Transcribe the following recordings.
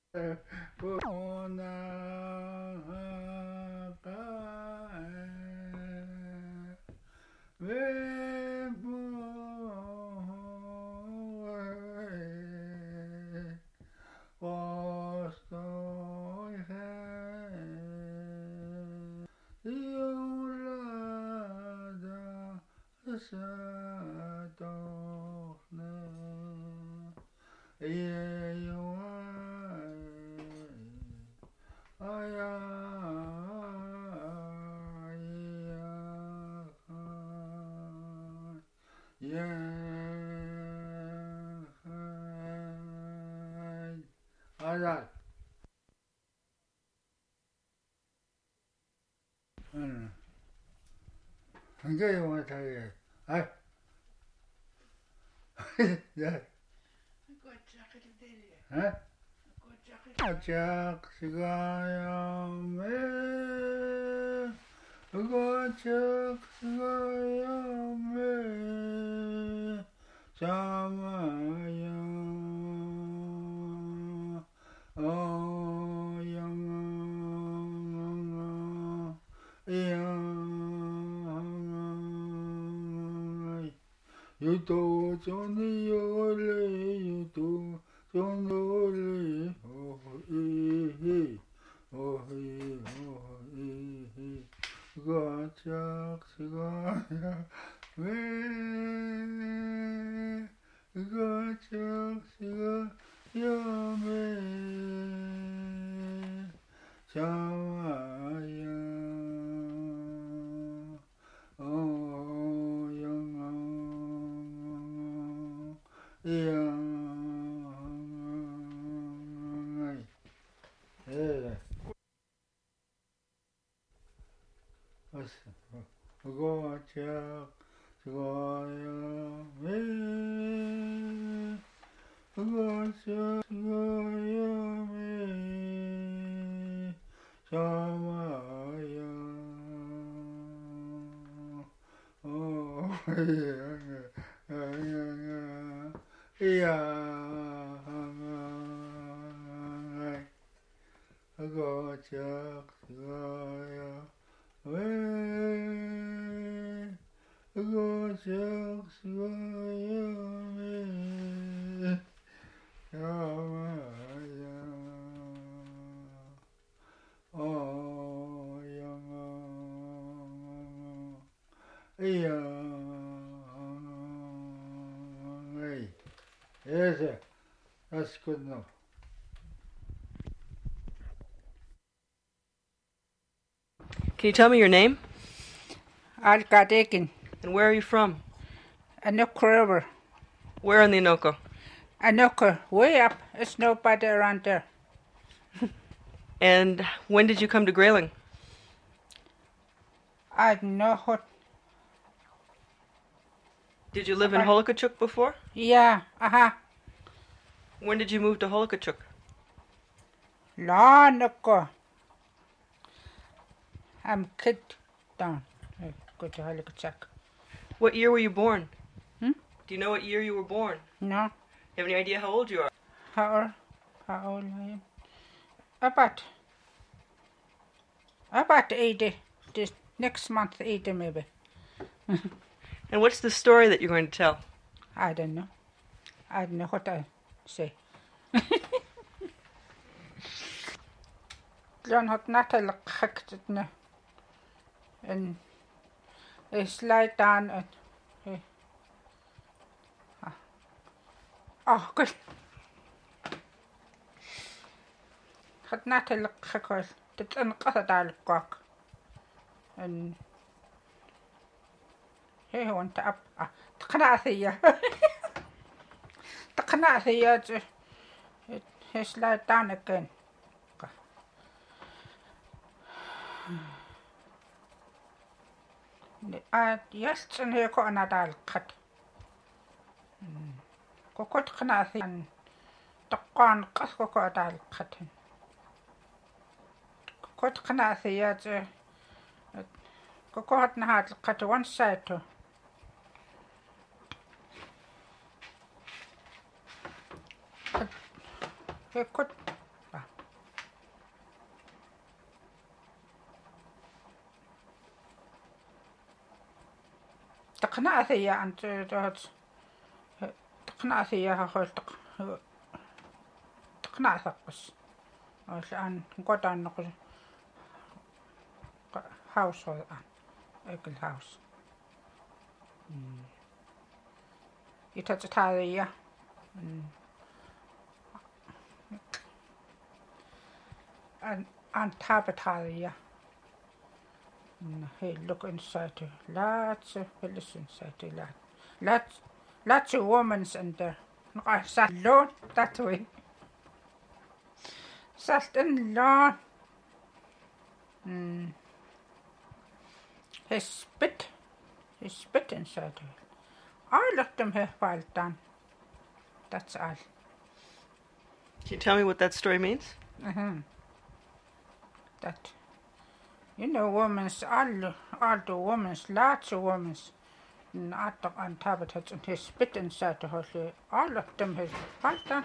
굉장히 못하게. 아, 네. 짝 시가야메 짝 시가야메 자마야 어영아 유도 전이 열래 유도 전이 오이 가짝 시가야 왜 가짝 시가야 왜 자와야 그거 짝 그거야 왜 그거 짝 그거야 왜 자마야 이야 그거 짝 그거야 왜 그거 적수야 왜 야마야 어영아 이야 yes that's good enough. Can you tell me your name? Algadekin. And where are you from? Anoka River. Where in the Anoka? Anoka, way up. It's nobody around there. And when did you come to Grayling? I don't know what. Did you live in Holokachuk before? Yeah, When did you move to Holokachuk? Long ago. I'm kid down. Go to Holokachuk. What year were you born? Hmm? Do you know what year you were born? No. You have any idea how old you are? How old I am? About 80. This next month 80 maybe. And what's the story that you're going to tell? I don't know. I don't know what I say. John had not a look and I slide down and oh good. Had not a look because it's an cock and he went up. The canasi he slide down again. Yes, and he got another cut. Cocotte canasi and the corn cascodal cutting. Cocotte canasi, yes, cocotte had cut one side to. He could تقنعثيا أنت تقنعثيا هخلتق تقنعثق بس الآن قطعن نقول هاوس الآن أكل هاوس يتجتهذيا أن تابت هذه Hey, look inside her. Lots of pillows inside her. Lots of women's in there. I sat alone that way. Sat in alone. He spit inside her. I let him have well done. That's all. Can you tell me what that story means? That. You know, women's, all the women's, lots of women's, and on top of it, and he spit inside the house. All of them has fallen.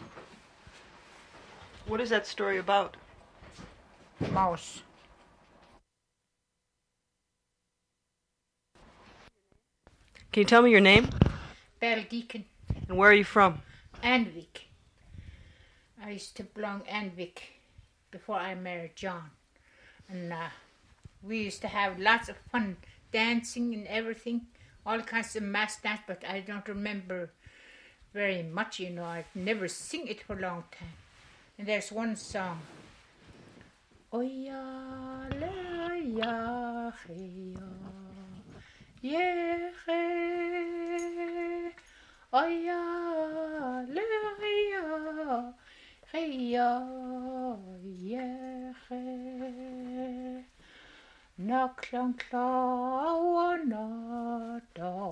What is that story about? Mouse. Can you tell me your name? Belle Deacon. And where are you from? Anvik. I used to belong Anvik before I married John. And we used to have lots of fun dancing and everything, all kinds of mass dance, but I don't remember very much, you know. I've never sing it for a long time. And there's one song. Oya le ya he ye he oya le ya ye he na klang klawa na da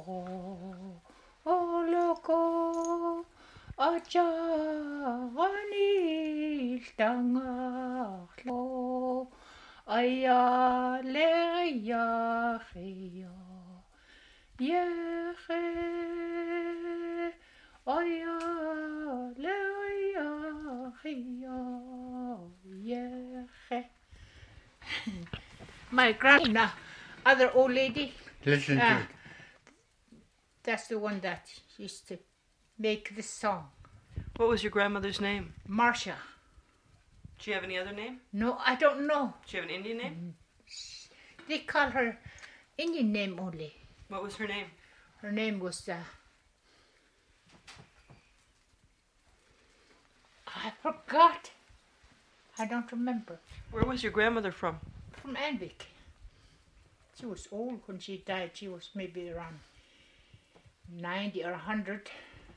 oloko aja ani tanga lo aya le ya he ye he aya le ya he ye he. My grandma, other old lady. Listen to it. That's the one that used to make this song. What was your grandmother's name? Marcia. Do you have any other name? No, I don't know. Do you have an Indian name? They call her Indian name only. What was her name? Her name was, I forgot. I don't remember. Where was your grandmother from? From Anvik. She was old when she died. She was maybe around 90 or 100.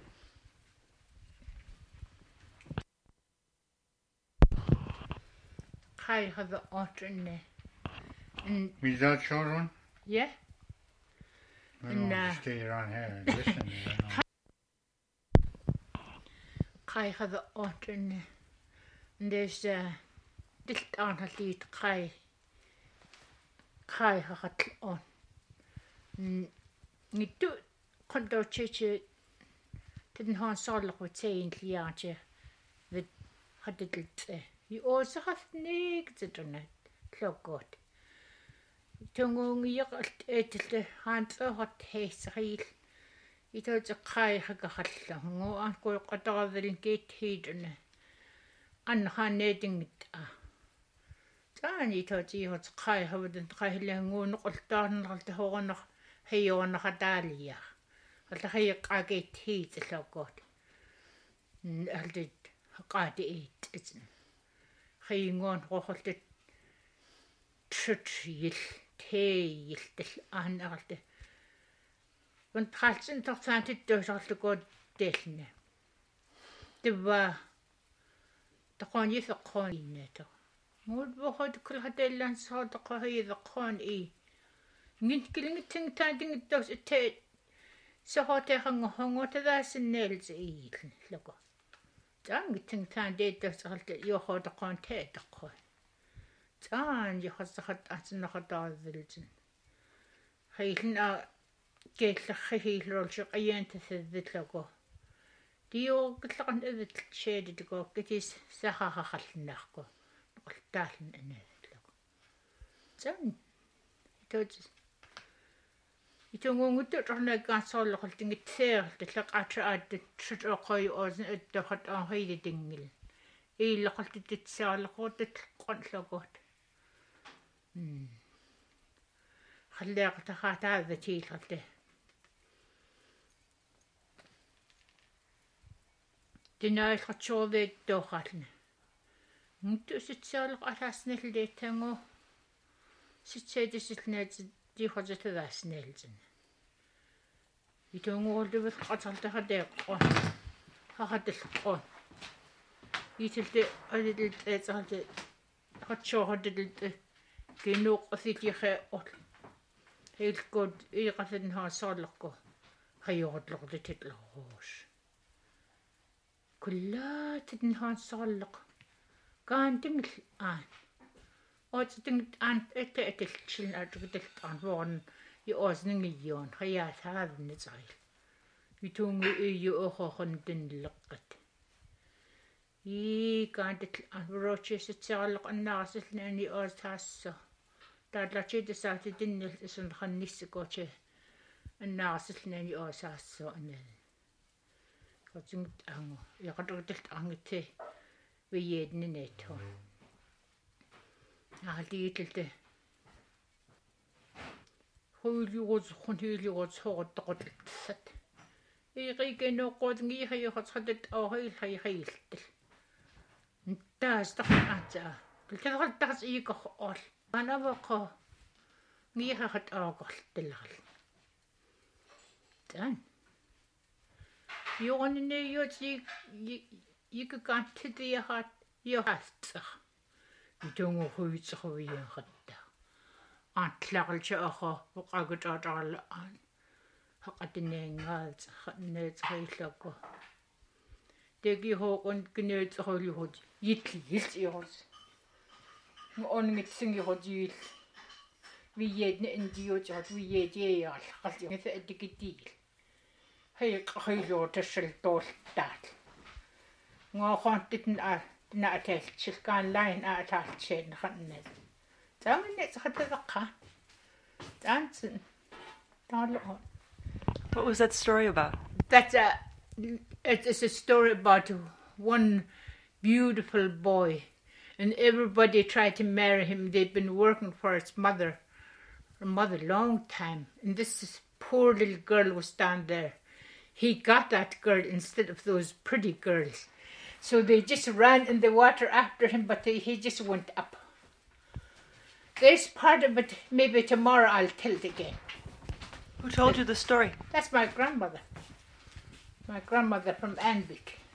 I have the otter in there. And Without children? yeah, I don't want to stay around here and listen to it. I have the otter in there. And there's little on her lead, Kai hat on. You do condo church didn't have solid with saying Liaja that had it. You also have negs on it, so good. Tung yoked the hands of hot taste real. It was a Kai Hagahatla, no uncle got all the gate hidden. And handing it. Tani thought he was Kai wouldn't try long or done of the horn of Hayon Hadalia. At the Hayakagate heat, so good. I did got eat, isn't Haying on what the church tail and all the. When Patson thought that does all the good death. The the corn is a corn in it. Would be hard to kill her dead and saw the corn the corn e. Nint killing it thing tending it does it take. So hot a hung out of that and nails eat. Look. Dang it thing tended does all that you hold the corn take the corn. Dang you has the hot as in the hot dog religion. Hayden out get the heel or shook a yantis the logo. The old glan of the shaded to go get his Saha Nako, or Dalton in it. Son, it was Itungungutturna gaassoorloqul tingitseerta tlaqaatraat tritoqoi oosn attoqat aanhili tingil. Iilloqaltititsaarloquutat qonlogut. Qalleaqtaqaataavatiilqatte. Tinailqatsuurveet tooqalna. Nguttusitsaarloq alaasnalleettangu sitseedisillnaat diiqatatavaasnaaltin. Itungurulluvat qatarltaqateeqqo. Haqatallqo. Itilte alilt eetarlte qatsuuqatillt kinuuqqasitiqa ol. Heilkut iiqasanhaassaalleqqu qajuqutlequtititlerruus. Kullaatinhaassaalleq kaantingil aan. Ootting aan etetilchil atukitalt vuorn I oosningiyuun qayaathaavnitsail. Itungu iyu oqoqon tinleqqat. Kaantil anrochisitsiarleq annaarsilnaani oostaasso. Taatlachiitasaati tinnil isunqannissikoche annaarsilnaani oosaasso anal. Qotsingut aangu iqatukitalt aangitte viyeednineethu. Aaliitilte Huiliuqutsoquttoquttat. Iqikeenoqqootngiihajuqatsqatat auhiilhayihailtal. Taastaqaatsaa. Tilqaltaqas iikoqol. Anavoqo. Ngiihahat aaqortillal. Tan. Yuqanniiyuutsi ikakaantitiahat yohastaq. Itunguhuitsoqviyanqatta. Aatlaqalchaaqo uqagutaataarla aan haqatineengaaat neetsaillakko tegi hoqon kineetsoqullugut yitliilsiorus onngitsingirotiil viyeetne indiutat viyeetiaal qalliqisa atikitiil heiqqiluutassal ngoqontitn a naatalchilkaan lain aatalcheen qannat What was that story about? It's a story about one beautiful boy, and everybody tried to marry him. They'd been working for his mother a long time, and this poor little girl was down there. He got that girl instead of those pretty girls, so they just ran in the water after him, but he just went up. There's part of it, maybe tomorrow I'll tell it again. Who told you the story? That's my grandmother. My grandmother from Anvik.